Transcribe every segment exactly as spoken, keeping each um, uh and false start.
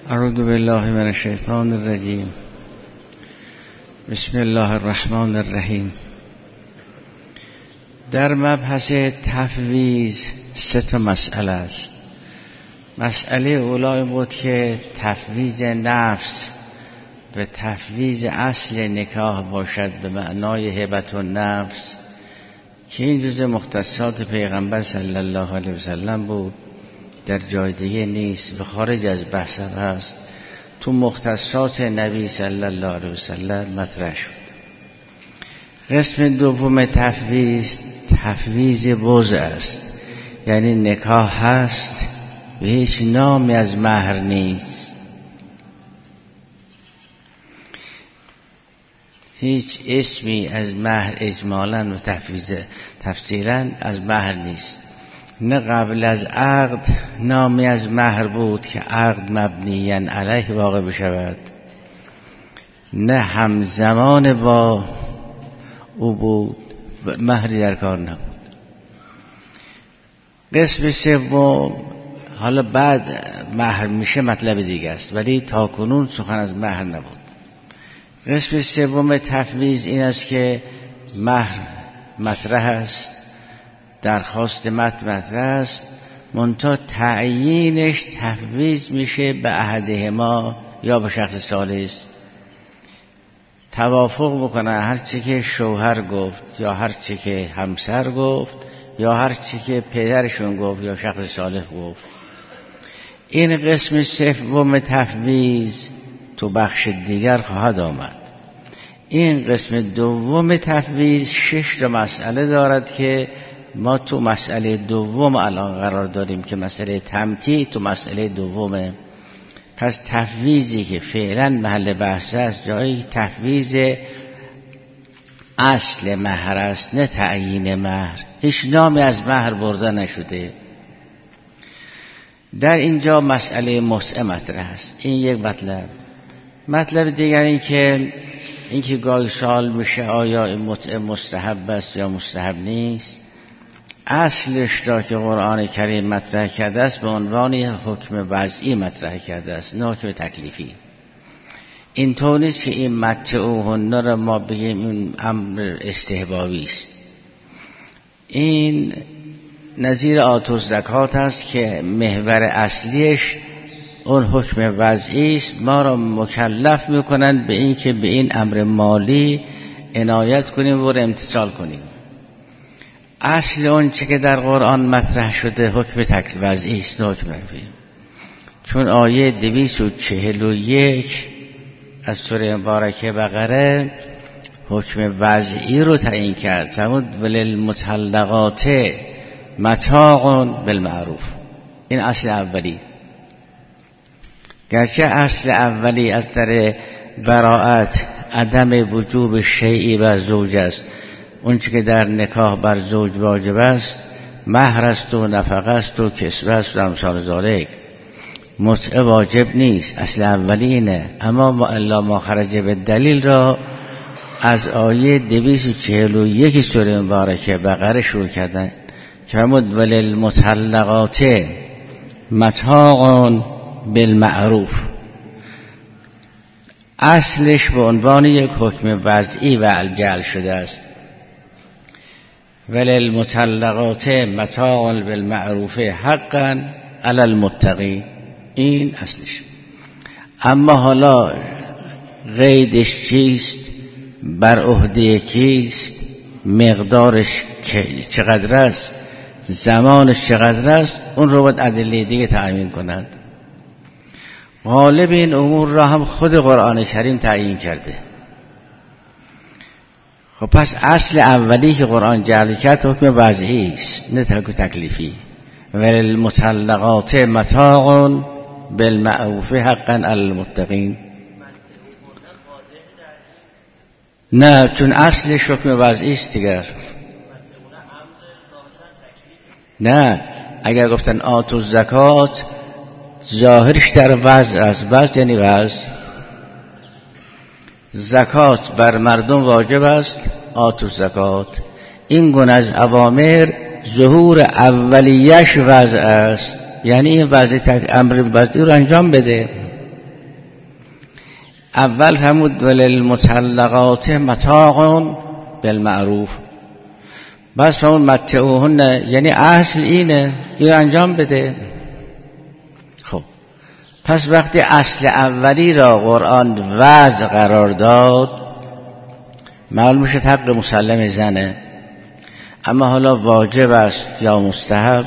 اعوذ بالله من الشیطان الرجیم. بسم الله الرحمن الرحیم. در مبحث تفویض سه تا مسئله است. مسئله اولی بود که تفویض نفس و تفویض اصل نکاح باشد به معنای هبت النفس که این جزء مختصات پیغمبر صلی الله علیه وسلم بود، در جای دیگه نیست و خارج از بحث هست. تو مختصات نبی صلی الله علیه وسلم مطرح شد. قسم دوم تفویض تفویض بضع است، یعنی نکاح هست و هیچ نامی از مهر نیست، هیچ اسمی از مهر اجمالاً و تفویض تفصیلاً از مهر نیست. نه قبل از عقد نامی از مهر بود که عقد مبنیاً علیه واقع بشود، نه همزمان با او بود مهری در کار نبود. قسم سوم حالا بعد مهر میشه مطلب دیگه است، ولی تا کنون سخن از مهر نبود. قسم سوم تفویض این است که مهر مطرح است، درخواست مطرح است، منتها تعیینش تفویض میشه به احدهما یا به شخص ثالث. توافق بکنه هر چی که شوهر گفت یا هر چی که همسر گفت یا هر چی که پدرشون گفت یا شخص صالح گفت. این قسم سوم تفویض تو بخش دیگر خواهد آمد. این قسم دوم تفویض شش تا مسئله دارد که ما تو مسئله دوم الان قرار داریم که مسئله تمتیع تو مسئله دومه. پس تفویضی که فعلا محل بحث است جایی تفویض اصل مهر است، نه تعیین مهر. هیچ نامی از مهر برده نشده. در اینجا مسئله متعه مطرح است. این یک مطلب. مطلب دیگر این که این که گاهی سوال میشه آیا این متعه مستحب است یا مستحب نیست. اصلش را که قرآن کریم مطرح کرده است به عنوان حکم وضعی مطرح کرده است، نه حکم تکلیفی. این طور نیست که این متعوهن را ما بگیم این امر استحبابی است. این نظیر آتو زکات است که محور اصلیش اون حکم وضعی است. ما را مکلف میکنند به این که به این امر مالی عنایت کنیم و امتثال کنیم. اصل اون چه که در قرآن مطرح شده حکم تکلیف وضعی است، نه حکم تکلیفی. چون آیه دویست و چهل و یک از سوره مبارکه بقره حکم وضعی رو تعیین کرد. فرمود وللمطلقات متاع بالمعروف. این اصل اولی. گرچه اصل اولی از در براءت عدم وجوب شیئی بر زوج است، اون چی که در نکاح بر زوج واجب است مهر است و نفقه است و کسوه است و امثال ذالک. متعه واجب نیست، اصل اولی اینه. اما ما الا ما خرج به دلیل را از آیه دویست و چهل و یک سوره مبارکه بقره شروع کردن که فرمود وللمطلقات متاع بالمعروف. اصلش به عنوان یک حکم وضعی و الجعل شده است. وللمطلقات متاع بالمعروف حقا علی المتقین. این اصلش. اما حالا قیدش چیست، بر عهده کیست، مقدارش چقدر است، زمانش چقدر است، اون رو باید ادله دیگه تعیین کنند. غالب این امور را هم خود قرآن کریم تعیین کرده. خب پس اصل اولی که قرآن جعل کرد حکم وضعی است، نه تکلیفی. وللمطلقات متاع بالمعروف حقا علی المتقین. نه، چون اصلش حکم وضعی است دیگر. نه، اگر گفتن آتو زکات ظاهرش در وضع است. وضع یعنی وضع. زکات بر مردم واجب است، آتو زکات. این گونه از اوامر ظهور اولیش وضع است، یعنی این وضع امر وضعی رو انجام بده. اول فرمود وللمطلقات متاع بالمعروف، بس فرمود متعوهن، یعنی اصل اینه، این انجام بده. خب پس وقتی اصل اولی را قرآن وضع قرار داد، معلوم شد حق مسلم زنه، اما حالا واجب است یا مستحب.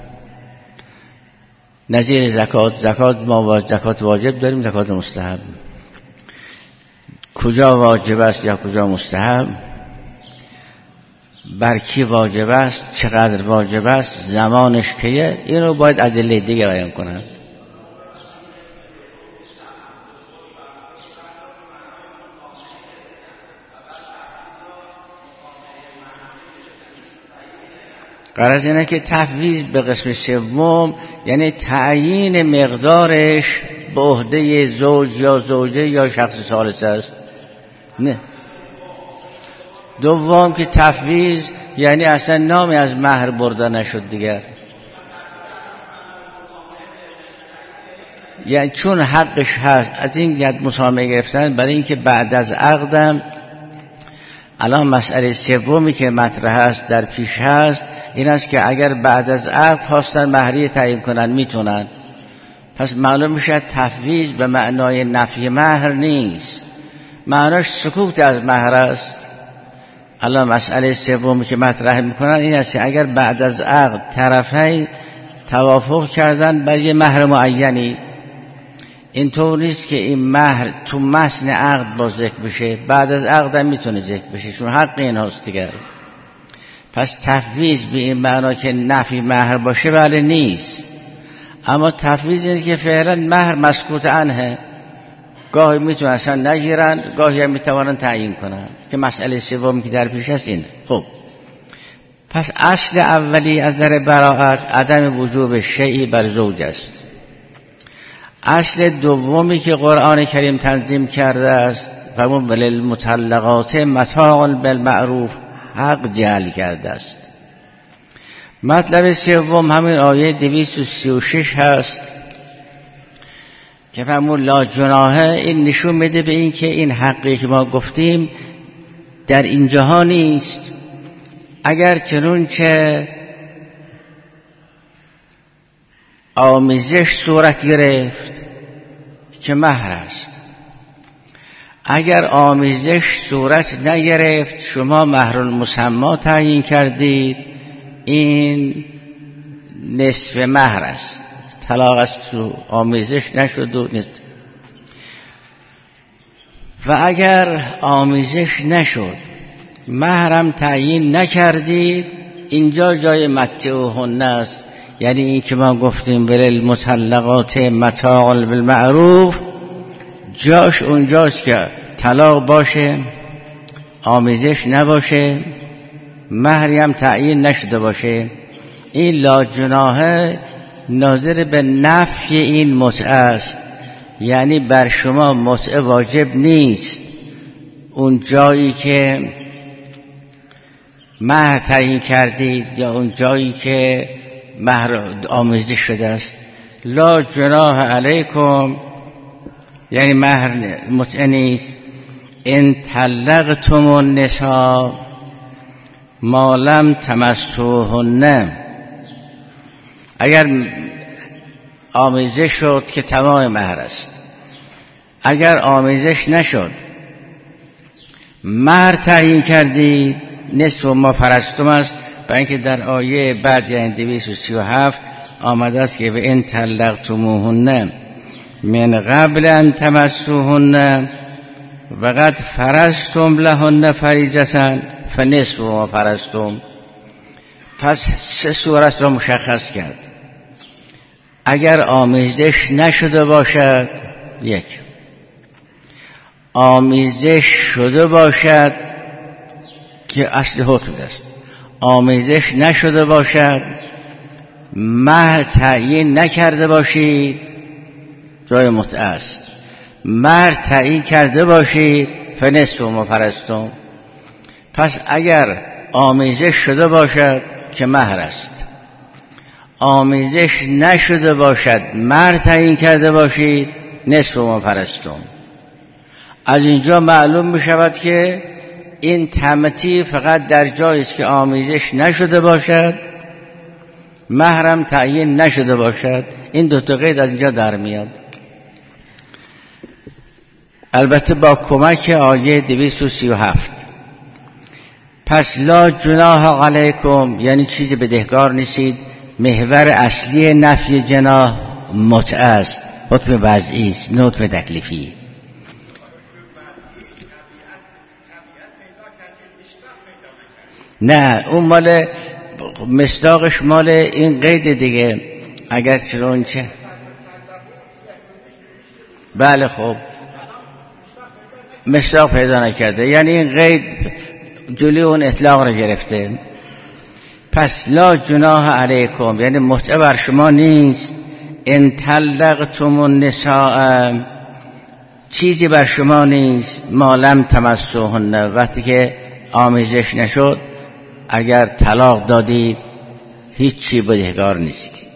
نظیر زکات، زکات ما زکات واجب داریم، زکات مستحب. کجا واجب است یا کجا مستحب، بر کی واجب است، چقدر واجب است، زمانش کیه، این رو باید ادله دیگه بیان کنند. غرض اینه که تفویض به قسم سوم یعنی تعیین مقدارش به عهده زوج یا زوجه یا شخص ثالث است. نه. دوم که تفویض یعنی اصلا نامی از مهر برده نشد دیگر، یعنی چون حقش هست از این ید مسامحه گرفتن، برای اینکه بعد از عقدم الان مسئله سومی که مطرح است در پیش هست این است که اگر بعد از عقد خواستن مهریه تعیین کنن میتونن. پس معلوم میشه تفویض به معنای نفی مهر نیست، معناش سکوت از مهر است. الان مسئله سومی که مطرح میکنن این است که اگر بعد از عقد طرفین توافق کردن بر یه مهر معینی، اینطور نیست که این مهر تو متن عقد باز ذکر بشه، بعد از عقد هم میتونه ذکر بشه، چون حق این هاست دیگر. پس تفویض به این معنا که نفی مهر باشه بله نیست، اما تفویض اینه که فعلا مهر مسکوت عنه، گاهی میتونن اصلا نگیرن، گاهی هم میتوانن تعیین کنن، که مسئله سومی که در پیش است اینه. خب پس اصل اولی از در براءت عدم وجوب شیئی بر زوج است. اصل دومی که قرآن کریم تنظیم کرده است فرمود وللمطلقات متاع بالمعروف، حق جعل کرده است. مطلب سوم همین آیه دویست و سی و شش هست که فرمود لا جناحه. این نشون میده به این که این حقی که ما گفتیم در اینجاها نیست، اگر چنانچه آمیزش صورت گرفت که مهر است، اگر آمیزش صورت نگرفت شما مهر المسمی تعیین کردید، این نصف مهر است، طلاق است، تو آمیزش نشد و نصف. و اگر آمیزش نشد مهرم تعیین نکردید، اینجا جای متعوهن است، یعنی این که ما گفتیم وللمطلقات متاع بالمعروف، جاش اونجاست که طلاق باشه، آمیزش نباشه، مهری هم تعیین نشده باشه. این لا جناحه ناظر به نفی این متعه است، یعنی بر شما متعه واجب نیست اون جایی که مهر تعیین کردید یا اون جایی که مهر آمیزش شده است. لا جناح علیکم یعنی مهر متعه نیست. ان طلقتم النساء ما لم تمسوهن، اگر آمیزش شد که تمام مهر است، اگر آمیزش نشد مهر تعیین کردید، نصف ما فرضتم است، برای اینکه در آیه بعد یعنی دویست و سی و هفت آمده است که و ان طلقتموهن من قبل ان تمسوهن و قد فرضتم لهن فریضة فنصف ما فرضتم. پس سه صورت را مشخص کرد. اگر آمیزش نشده باشد، یک، آمیزش شده باشد که اصل حکم است، آمیزش نشده باشد، مهر تعیین نکرده باشید، جای متعه است، مهر تعیین کرده باشید فنصف ما فرضتم. پس اگر آمیزش شده باشد که مهر است، آمیزش نشده باشد، مهر تعیین کرده باشید، نصف ما فرضتم. از اینجا معلوم می شود که این تمتیع فقط در جایی است که آمیزش نشده باشد، محرم تعیین نشده باشد. این دو تا قید از اینجا در میاد، البته با کمک آیه دویست و سی و هفت. پس لا جناح علیکم یعنی چیزی بدهکار نیستید. محور اصلی نفی جناح متعه است، حکم وضعی است، نه حکم تکلیفی. نه اون مال مصداقش مال این قید دیگه. اگر چرون چه بله خب مصداق پیدا نکرده، یعنی این قید جلوی اون اطلاق رو گرفته. پس لا جناح علیکم یعنی متعه بر شما نیست. ان طلقتم النساء چیزی بر شما نیست ما لم تمسوهن وقتی که آمیزش نشد، اگر طلاق دادید هیچی بدهکار نیستید.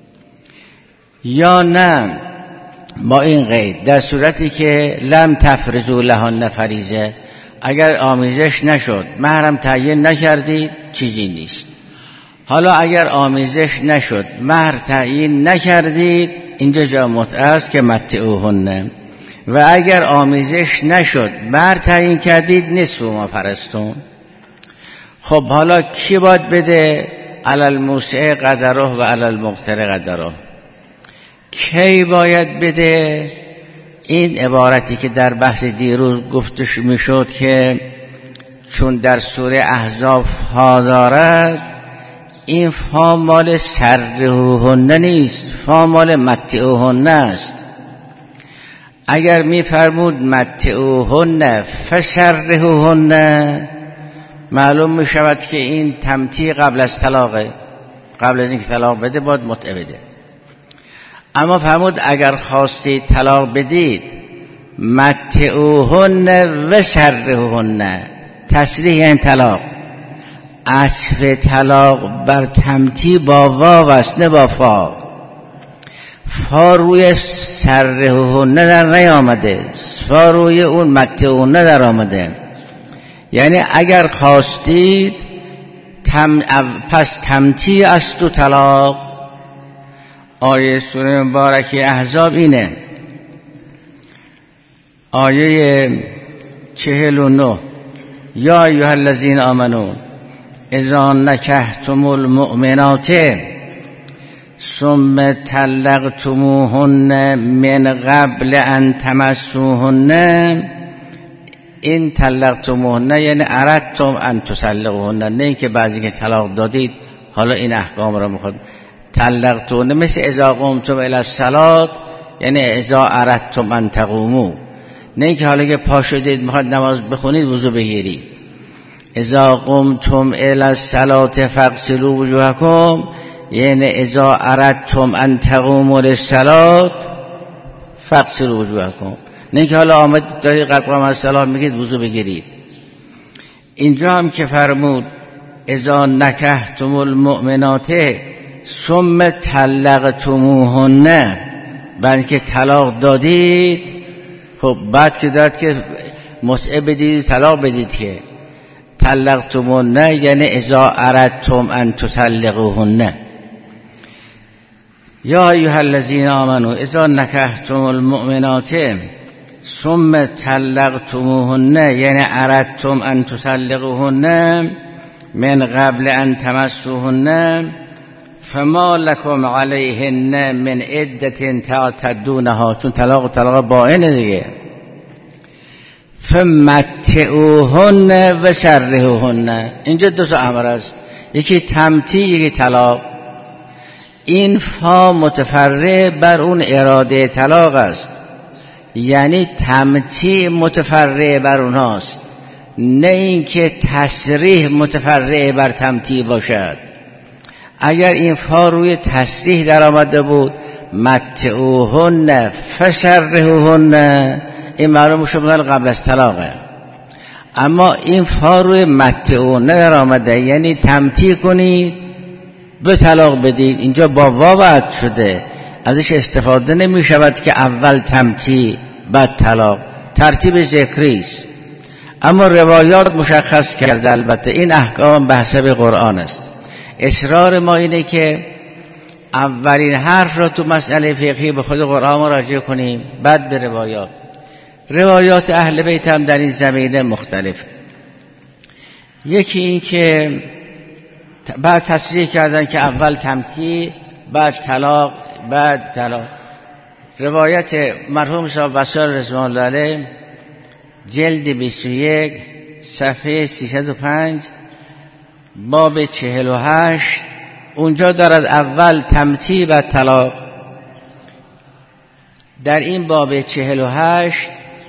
یا نه با این قید در صورتی که لم تفرضوا لهن فریضه، اگر آمیزش نشد محرم تعیین نکردید چیزی نیست. حالا اگر آمیزش نشد مهر تعیین نکردید، اینجا جا متعه است که متعوهن. و اگر آمیزش نشد مهر تعیین کردید نصف ما فرستون. خب حالا کی باید بده؟ علی الموسع قدره و علی المقتر قدره. کی باید بده؟ این عبارتی که در بحث دیروز گفتش میشد که چون در سوره احزاب فا دارد، این فا مال سرهوهن نیست، فا مال متعوهن است. اگر میفرمود متعوهن فسرهوهن، معلوم می شود که این تمتیع قبل از طلاقه، قبل از اینکه طلاق بده باید متعه بده. اما فرمود اگر خواستید طلاق بدید متعوهن و سرهوهن، تصریح یعنی طلاق. عطف طلاق بر تمتیع با واو است نه با فا. فا روی سرهوهن در نیامده، فا روی اون متعوهن در آمده. یعنی اگر خواستید تم... پس تمتیع است و طلاق. آیه سوره مبارکه احزاب اینه، آیه چهل و نه: یا ایها الذین آمنو اذا نکحتم المؤمنات ثم طلقتموهن من قبل ان تمسوهن. این طلقتموهن یعنی اردتم ان تطلقوهن، نه اینکه بعضی که طلاق دادید حالا این احکام را میخواد. طلقتوهن مثل اذا قمتم الی الصلاة یعنی اذا اردتم ان تقوموا، نه اینکه حالا که پا شدید میخواد نماز بخونید وضو بگیرید. اذا قمتم الی الصلاة فاغسلوا وجوهکم یعنی اذا اردتم ان تقوموا للصلاة فاغسلوا وجوهکم، نه اینکه حالا آمد دارید قد قامت الصلاة میگید وضو بگیرید. اینجا هم که فرمود اذا نکحتم المؤمنات ثم طلقتموهن، بعد که طلاق دادید، خب بعد که داد که متعه بدید طلاق بدید، که طلقتموهن یعنی اذا اردتم ان تطلقوهن. یا ایها الذین آمنوا اذا نکحتم المؤمنات ثم طلقتموهن یعنی اردتم ان تطلقوهن من قبل ان تمسوهن فما لكم علیهن من عدة تعتدونها، چون طلاق و طلاق بائن دیگه. فمتعوهن و سرهوهن، اینجا دو تا امر است، یکی تمتیع یکی طلاق. این فا متفرع بر اون اراده طلاق است، یعنی تمتیع متفرع بر اونهاست، نه اینکه تصریح متفرع بر تمتیع باشد. اگر این فا روی تصریح در آمده بود متعوهن فسرهوهن، این معلوم شد قبل از طلاقه. اما این فا روی متعوهن در آمده یعنی تمتیع کنید به طلاق بدید، اینجا با واو شده، ازش استفاده نمی شود که اول تمتیع بعد طلاق. ترتیب ذکری است، اما روایات مشخص کرده البته این احکام به حسب قرآن است. اصرار ما اینه که اولین حرف را تو مسئله فقهی به خود قرآن مراجعه کنیم، بعد به روایات. روایات اهل بیت هم در این زمینه مختلف. یکی این که بعد تصریح کردن که اول تمتیع، بعد طلاق، بعد طلاق. روایت مرحوم صاحب وصال رضوان الله علیه جلد بیست و یک صفحه سیصد و پنج باب چهل و هشت اونجا دارد اول تمتیع و طلاق. در این باب چهل و هشت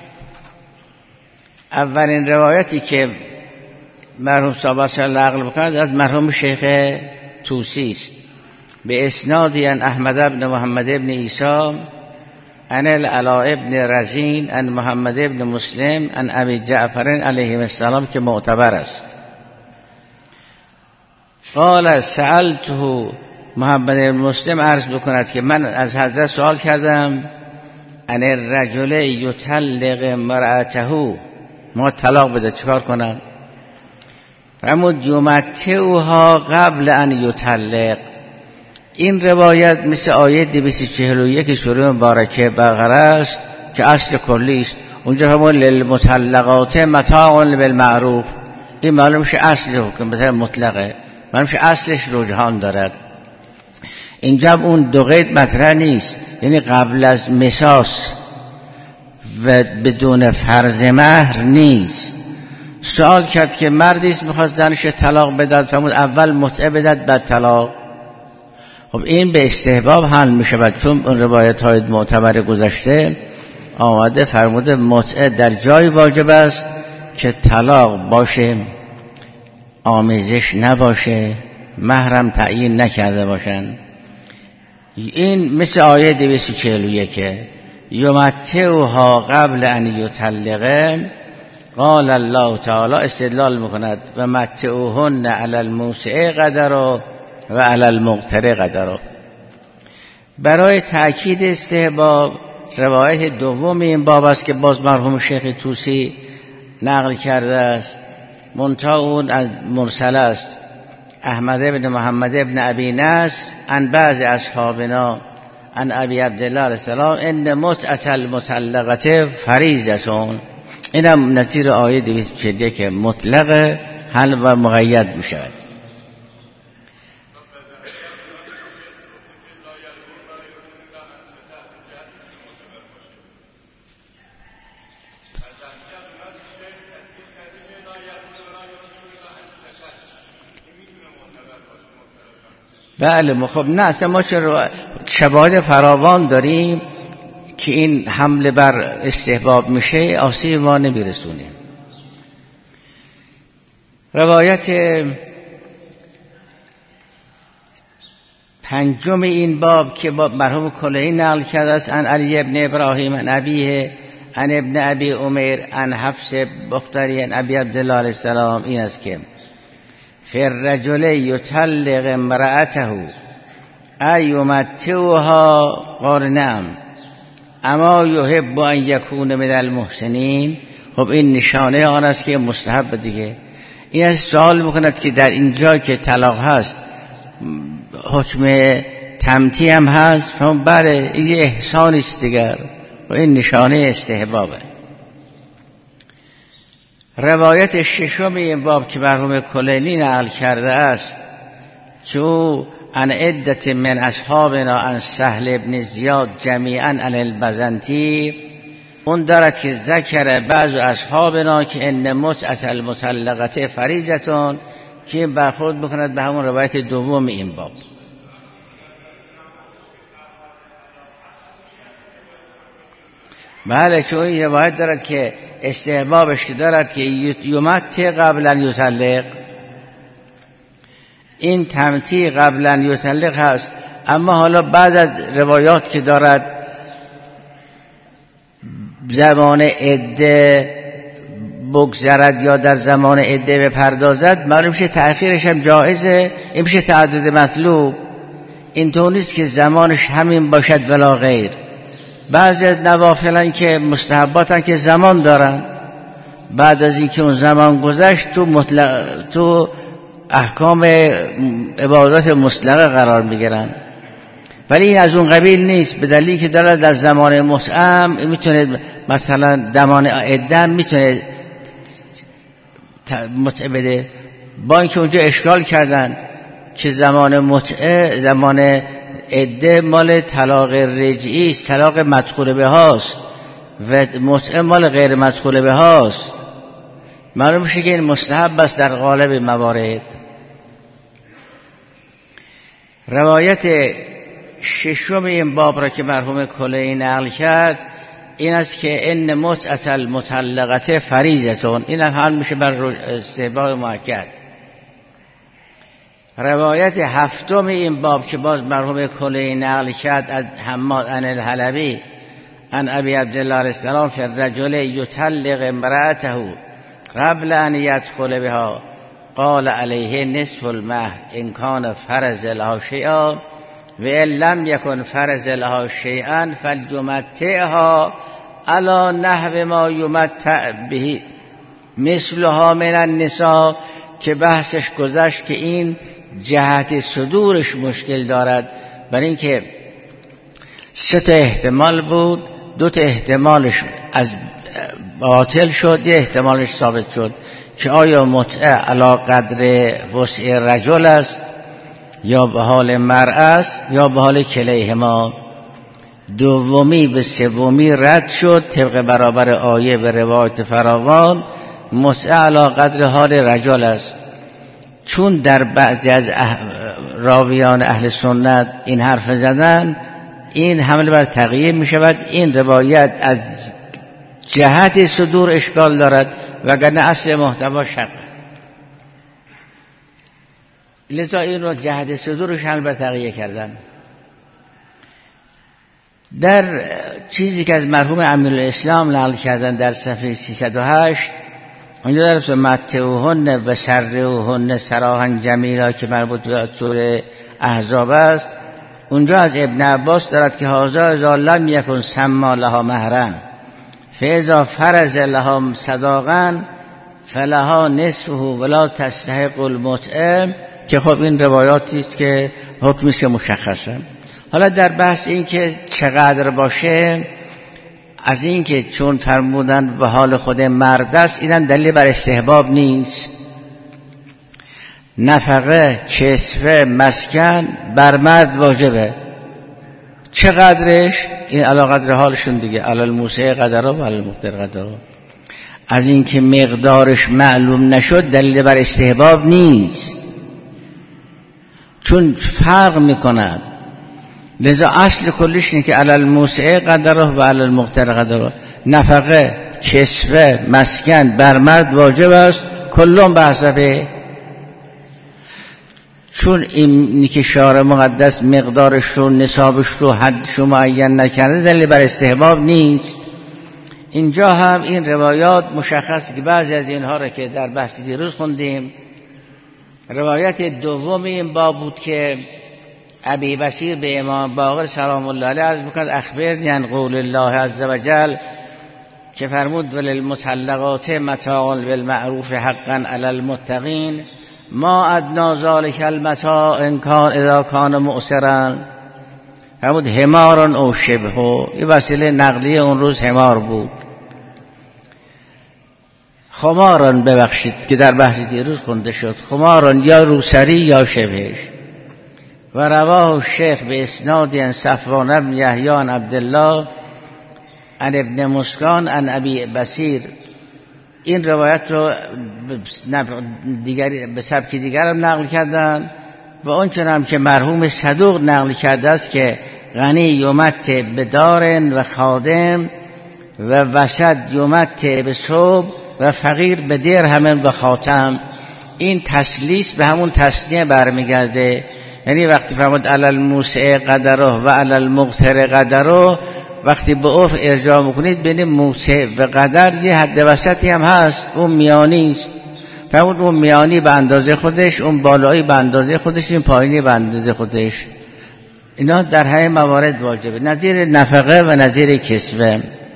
اولین روایتی که مرحوم صاحب وصال نقل بکند از مرحوم شیخ طوسی است به اسنادی ان احمد بن محمد بن عیسی عن العلاء بن رزین عن محمد بن مسلم عن ابی جعفر علیه السلام که معتبر است. قال سألته محمد بن مسلم عرض بکند که من از حضرت سوال کردم ان الرجل یطلق امرأته، ما طلاق بده چکار کنم؟ فرمود یمتعها قبل ان یطلق. این روایت مثل آیه دویست و چهل و یک سوره مبارکه بقره است که اصل کلی است. اونجا همون للمطلقات متاع بالمعروف، این معلوم شه اصل حکم به طور مطلقه، معلوم شه اصلش رجحان دارد. اینجا اون دو قید مطرح نیست، یعنی قبل از مساس و بدون فرض مهر نیست. سوال کرد که مردی است میخواست زنش طلاق بدهد، فرمود اول متعه بدهد بعد طلاق. خب این به استحباب حل میشود، چون اون روایت های معتبر گذشته آمده فرموده متعه در جای واجب است که طلاق باشه، آمیزش نباشه، محرم تعیین نکرده باشن. این مثل آیه دویست و چهل و یک یمتعها قبل ان یطلقه. قال الله تعالی استدلال میکند و متعوهن علی الموسع قدره و علی المقتر قدره. برای تأکید استحباب روایت دوم این باب است که باز مرحوم شیخ طوسی نقل کرده است، منتها اون از مرسل است. احمد بن محمد بن ابی نصر عن بعض اصحابنا عن ابی عبدالله علیه السلام ان متعة المطلقة فریضة. اینم نظیر آیه دویست و چهل و یک که مطلق حل و مقید می شود. بله خب نه اصلا ما چرا شواهد فراوان داریم که این حمله بر استحباب میشه، آسیب ما نمیرسونه. روایت پنجم این باب که با مرحوم کلهی نقل کرده است عن علی ابن ابراهیم عن ابیه عن ابن ابی عمر عن حفص بختری عن ابی عبدالله علیه السلام این است که فالرجل یطلق امرأته ایمتعها قال نعم اما یحب ان یکون من المحسنین. خب این نشانه آن است که مستحب دیگه. این از سوال میکند که در اینجا که طلاق هست حکم تمتیع هم هست، فهم بله این یه احسانی است دیگر و این نشانه استحبابه. روایت ششم این باب که مرحوم کلینی نقل کرده است که او عن عدت من اصحابنا عن سهل ابن زیاد جمیعا عن البزنتی، اون دارد که ذکر بعض اصحابنا که ان متعة المطلقة فریضة، که برخورد بکند به همون روایت دوم این باب. بله چون این روایت دارد که استحبابش که دارد که یمتع قبل ان یطلق، این تمتیع قبل ان یطلق هست. اما حالا بعد از روایات که دارد زمان عده بگذرد یا در زمان عده بپردازد، معلوم میشه تأخیرش هم جایزه، این میشه تعدد مطلوب. این طور نیست که زمانش همین باشد ولا غیر، بعضی از نوافلن که مستحباتن که زمان دارن، بعد از اینکه اون زمان گذشت تو مطلق تو احکام عبادات مطلقه قرار میگیرن. ولی این از اون قبیل نیست، به دلیلی که داره در زمان متعه میتونه مثلا زمان عده میتونه متعه بده، با اینکه اونجا اشکال کردن که زمان متعه زمان عده مال طلاق رجعی است، طلاق مدخول به هاست و متعه مال غیر مدخول به هاست. معلوم میشه که این مستحب است در غالب موارد. روایت ششم این باب را که مرحوم کلینی نقل کرد این است که ان متعة المطلقة فریضة، این هم حال میشه بر استحباب مؤکد. روایت هفتم این باب که باز مرحوم کلینی نقل کرد از حماد عن الحلبی عن ابی عبدالله علیه السلام فی الرجل یطلق امرأته قبل ان یدخل بها قال علیه نصف المهر ان کان فرض لها شیئا و ان لم یکن فرض لها شیئا فلیمتعها علی نحو ما یمتع به مثلها من النساء، که بحثش گذشت که این جهت صدورش مشکل دارد، برای اینکه سه تا احتمال بود، دو تا احتمالش از باطل شد، یه احتمالش ثابت شد که آیا متعه علی قدر وسع رجل است یا به حال مرأة است یا به حال کلیهما. دومی به سومی رد شد طبق برابر آیه به روایت فراوان متعه علی قدر حال رجل است. چون در بعضی از راویان اهل سنت این حرف زدن، این حمل بر تقیید می شود. این روایت از جهت صدور اشکال دارد وگرنه اصل محتوا شق، لذا این رو جهت صدورش حمل بر تقیید کردن. در چیزی که از مرحوم امیرالاسلام نقل کردن در صفحه سیصد و هشت اونجا در رسول متعوهن و سرعوهن سراحا جمیلا که مربوط به سوره احزاب است، اونجا از ابن عباس دارد که هذا اذا لم یکن سما لها مهرا فاذا فرض لها صداقا فلها نصفه ولا تستحق المتعه، که خب این روایاتی است که حکمش مشخصه. حالا در بحث این که چقدر باشه، از این که چون فرمودن به حال خود مرد است، اینم دلیل بر استحباب نیست. نفقه، کسوه، مسکن بر مرد واجبه. چقدرش؟ این علی قدر حالشون دیگه، علی الموسع قدره و علی المقتر قدره. از این که مقدارش معلوم نشد دلیل بر استحباب نیست، چون فرق میکنن. لذا اصل کلش اینه که علی الموسع قدره و علی المقتر قدره. نفقه، کسوه، مسکن بر مرد واجب است کلون به حسبه. چون اینی که شارع مقدس مقدارش رو، نصابش رو، حدش رو معین نکرده دلیل بر استحباب نیست. اینجا هم این روایات مشخص که بعضی از اینها را که در بحث دیروز خوندیم، روایت دوم این باب بود که ابی بصیر به امام باقر سلام الله علیه عرض می‌کرد اخبرنی عن قول الله عز وجل که فرمود وللمطلقات متاع بالمعروف حقا علی المتقین ما ادنا ذلک المتاع ان کان اذا کان مؤثرا. فرمود حمارن او شبهه، این وسیله نقلیه اون روز حمار بود. خمارن ببخشید که در بحث دیروز خونده شد، خمارن یا روسری یا شبهش. و رواه الشیخ به اسناد عن صفوان بن یحیی عن عبدالله عن ابن مسکان عن ابی بصیر. این روایت رو دیگری به سبک دیگر هم نقل کردن و اونچنان هم که مرحوم صدوق نقل کرده است که غنی یومت به دارن و خادم و وسط یومت به صوب و فقیر به درهم و خاتم. این تسلیس به همون تسنیه برمیگرده، یعنی وقتی فرمود علی الموسع قدره و علی المقتر قدره، وقتی به عرف ارجاع میکنید بین موسع و قدر یه حد وسطی هم هست، اون میانی است. فرمود اون میانی به اندازه خودش، اون بالایی به اندازه خودش، این پایینی به اندازه خودش. اینا در همه موارد واجبه، نظیر نفقه و نظیر کسوه.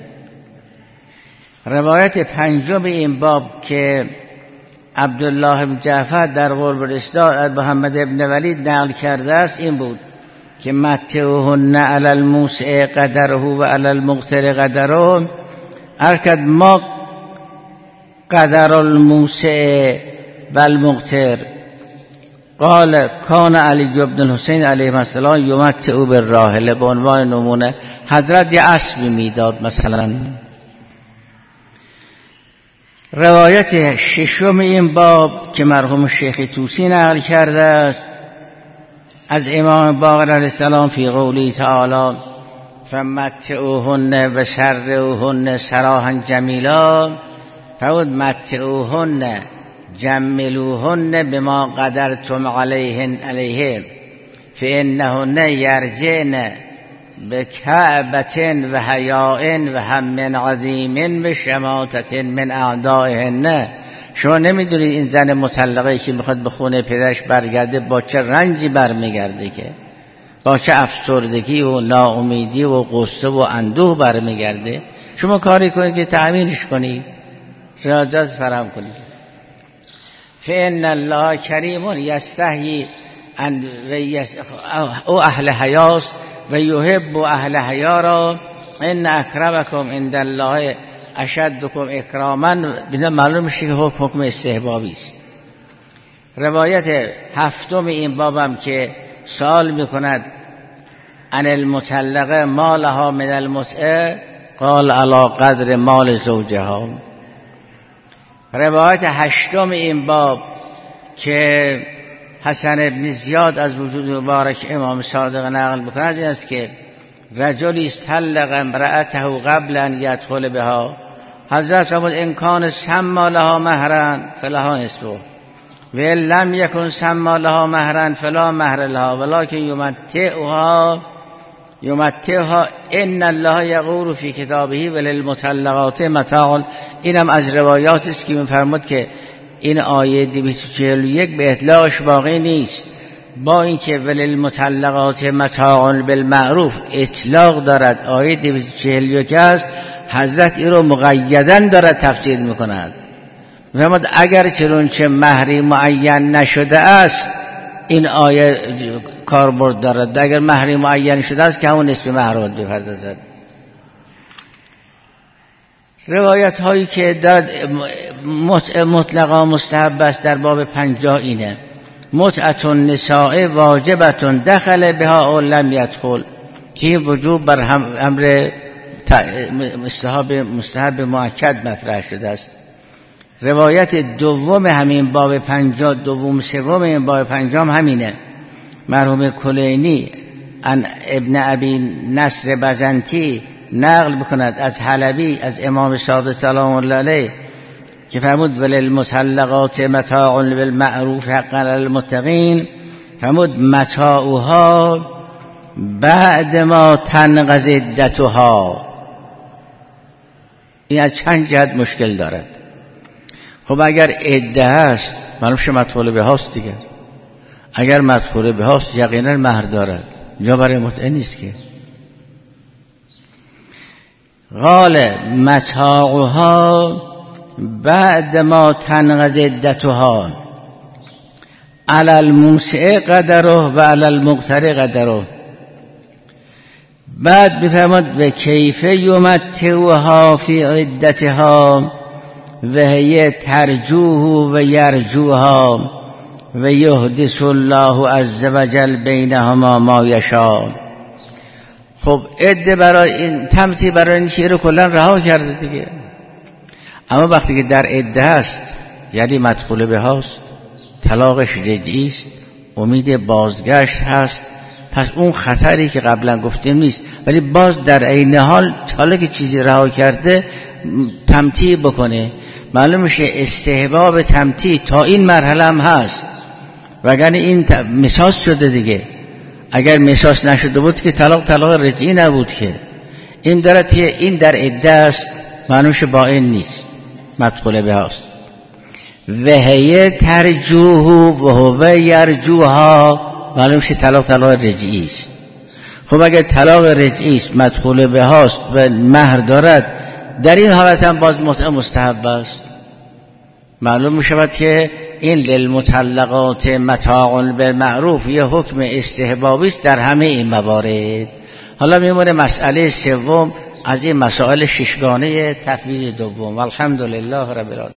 روایت پنجم این باب که عبدالله بن جعفر در غرب الاسلام محمد ابن ولید نقل کرده است این بود که متعوهن علی الموسع قدره و علی المقتر قدره. ارکد ما قدر الموسع و المقتر. قال کان علی بن الحسین علیه السلام یمتع بالراحله. به عنوان نمونه حضرت یه اسبی میداد مثلا. روایت ششم این باب که مرحوم شیخ طوسی نقل کرده است از امام باقر علیه السلام فی قولی تعالی فمتعوهن و سرحوهن سراحا جمیلا. فود متعوهن جملوهن بما قدرتم علیهن علیه فانهن یرجعن بکعبة و حیاء و هم من عظیم و شماتة من اعدائهن. شما نمیدونید این زن مطلقه که میخواد به خونه پدرش برگرده با چه رنجی برمیگرده، که با چه افسردگی و ناامیدی و غصه و اندوه برمیگرده. شما کاری کنید که تعمیرش کنید، ریاضت فراهم کنید. فإن الله کریم یستحیی ان او اهل حیاست و یحب اهل حیا را. ان اکرمکم عند الله اشدکم اکراما. بنا معلوم میشه که حکم استحبابی است. روایت هفتم این بابم که سوال میکند عن المطلقه ما لها من المتعه قال علی قدر مال زوجها. روایت هشتم این باب که حسن ابن زیاد از وجود مبارک امام صادق نقل میکند این است که رجلی استطلق امرأته قبل ان یدخل بها. حضرت فرمود ان کان سمى لها مهرا فلها نصفه و ان لم یکن سمى لها مهرا فلا مهر لها ولکن یمتعها یمتعها ان الله یقول فی کتابه وللمطلقات متاع. اینم از روایات است که میفرمود که این آیه دویست و چهل و یک به اطلاقش باقی نیست، با اینکه وللمطلقات متاع بالمعروف اطلاق دارد، آیه دویست و چهل و یک است، حضرت این رو مقیداً دارد تفسیر میکند. میفرمود اگر چنانچه مهری معین نشده است این آیه کاربرد دارد، اگر مهری معین شده است که همون نصف مهر رو بپردازد. روایت هایی که دارد مطلقا مستحب است در باب پنجاه اینه متعت النساء واجبتون دخل بها او لم یدخل، که وجوب بر هم امر مستحب مستحب مؤکد مطرح شده است. روایت دوم همین باب پنجاه دوم سوم این باب پنجام همینه. مرحوم کلینی ان ابن ابی نصر بزنتی نقل بکند از حلبی از امام صادق سلام الله علیه که فرمود وللمطلقات متاع بالمعروف حقا علی المتقین. فرمود متاعها بعد ما تنقضی عدتها. این از چند جهت مشکل دارد. خب اگر عده هست معلوم شه مدخول به هاست دیگر. اگر مدخول به هاست یقینا مهر دارد، جا برای متعه نیست که. قال متاعها بعد ما تنقضی عدتها علی الموسع قدره و علی المقتر قدره. بعد بفرماد و کیف یمتعها فی عدتها و هی ترجوه و یرجوها و یحدث الله عز وجل بینهما ما یشاء. خب عده برای این تمتیع برای این شیء رو کلا رها کرده دیگه. اما وقتی که در عده است یعنی مدخول به هاست، طلاقش رجعی است، امید بازگشت هست، پس اون خطری که قبلا گفتیم نیست. ولی باز در عین حال حالا که چیزی رها کرده تمتیع بکنه. معلوم میشه استحباب تمتیع تا این مرحله هم هست، وگرنه این مساس شده دیگه. اگر مساس نشده بود که طلاق طلاق رجعی نبود که. این دارد که این در عده است، معلوم شه با این نیست، مدخول به هاست. و هی ترجوه و هو یرجوها، معلوم شه طلاق طلاق رجعی است. خب اگه طلاق رجعی است، مدخول به هاست و مهر دارد، در این حالت هم باز متعه مستحب است. معلوم می شود که این للمطلقات متاع بالمعروف یه حکم استحبابی است در همه این موارد. حالا میمونه مسئله سوم از این مسائل ششگانه تفویض دوم. الحمدلله رب العالمین.